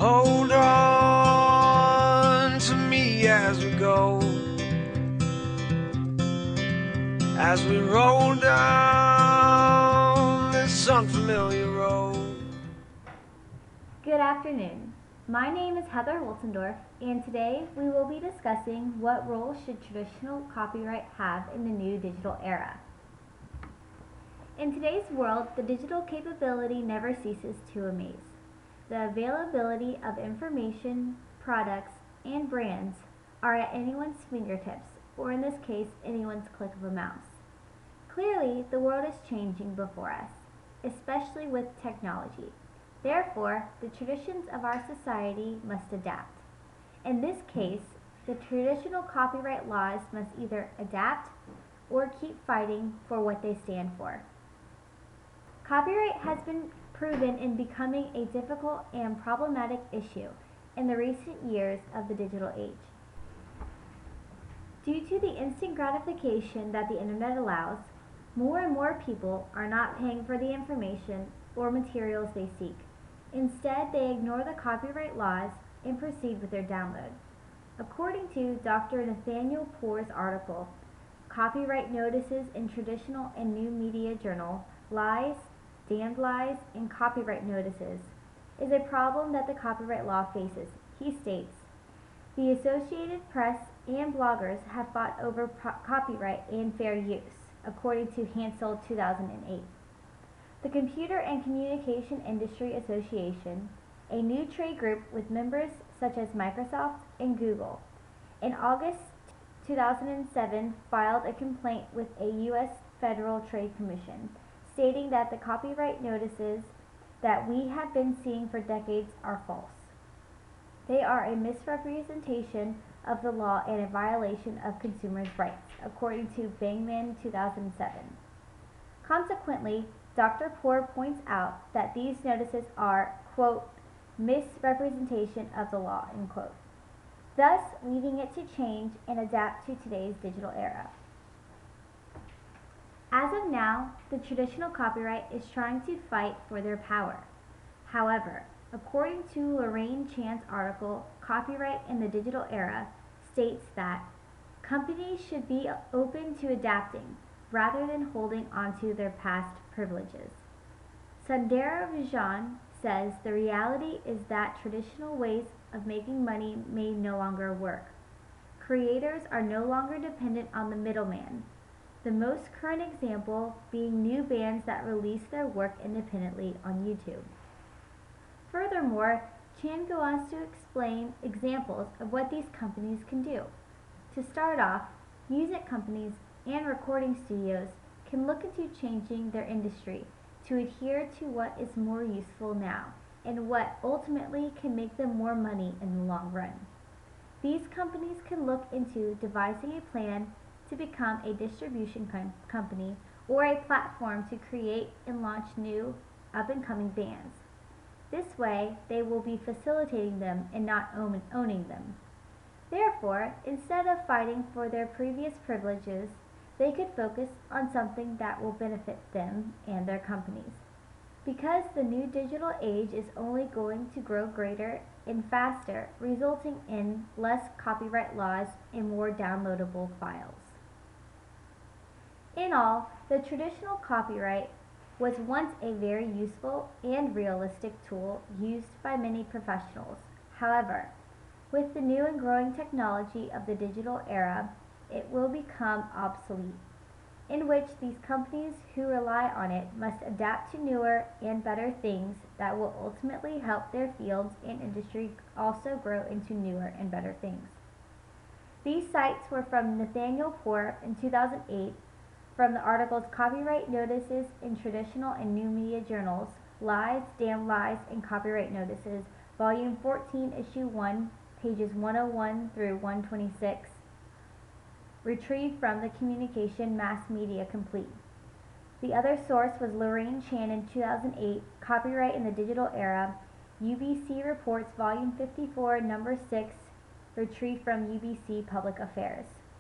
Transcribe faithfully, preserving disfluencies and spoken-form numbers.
hold on to me as we go, as we roll down this unfamiliar road. Good afternoon. My name is Heather Woltendorf, and today we will be discussing what role should traditional copyright have in the new digital era. In today's world, the digital capability never ceases to amaze. The availability of information, products, and brands are at anyone's fingertips, or in this case, anyone's click of a mouse. Clearly, the world is changing before us, especially with technology. Therefore, the traditions of our society must adapt. In this case, the traditional copyright laws must either adapt or keep fighting for what they stand for. Copyright has been proven in becoming a difficult and problematic issue in the recent years of the digital age. Due to the instant gratification that the internet allows, more and more people are not paying for the information or materials they seek. Instead, they ignore the copyright laws and proceed with their download. According to Doctor Nathaniel Poor's article, Copyright Notices in Traditional and New Media Journal, Lies, Damned Lies, and Copyright Notices, is a problem that the copyright law faces. He states, the Associated Press and bloggers have fought over pro- copyright and fair use, according to Hansel two thousand eight. The Computer and Communication Industry Association, a new trade group with members such as Microsoft and Google, in August two thousand seven filed a complaint with a U S Federal Trade Commission, stating that the copyright notices that we have been seeing for decades are false. They are a misrepresentation of the law and a violation of consumers' rights, according to Bangman two thousand seven. Consequently, Doctor Poor points out that these notices are, quote, misrepresentation of the law, end quote, thus leading it to change and adapt to today's digital era. As of now, the traditional copyright is trying to fight for their power. However, according to Lorraine Chan's article, Copyright in the Digital Era states that companies should be open to adapting rather than holding onto their past privileges. Sundara Rajan says the reality is that traditional ways of making money may no longer work. Creators are no longer dependent on the middleman, the most current example being new bands that release their work independently on YouTube. Furthermore, Chan goes on to explain examples of what these companies can do. To start off, music companies and recording studios can look into changing their industry to adhere to what is more useful now and what ultimately can make them more money in the long run. These companies can look into devising a plan to become a distribution com- company or a platform to create and launch new up-and-coming bands. This way, they will be facilitating them and not own- owning them. Therefore, instead of fighting for their previous privileges, they could focus on something that will benefit them and their companies. Because the new digital age is only going to grow greater and faster, resulting in less copyright laws and more downloadable files. In all, the traditional copyright was once a very useful and realistic tool used by many professionals. However, with the new and growing technology of the digital era, it will become obsolete, in which these companies who rely on it must adapt to newer and better things that will ultimately help their fields and industry also grow into newer and better things. These sites were from Nathaniel Poor in two thousand eight, from the articles Copyright Notices in Traditional and New Media Journals, Lies, Damned Lies, and Copyright Notices, Volume fourteen, Issue one, pages one oh one through one twenty-six, retrieved from the Communication Mass Media Complete. The other source was Lorraine Chan in two thousand eight, Copyright in the Digital Era, U B C Reports, Volume fifty-four, Number six, retrieved from U B C Public Affairs.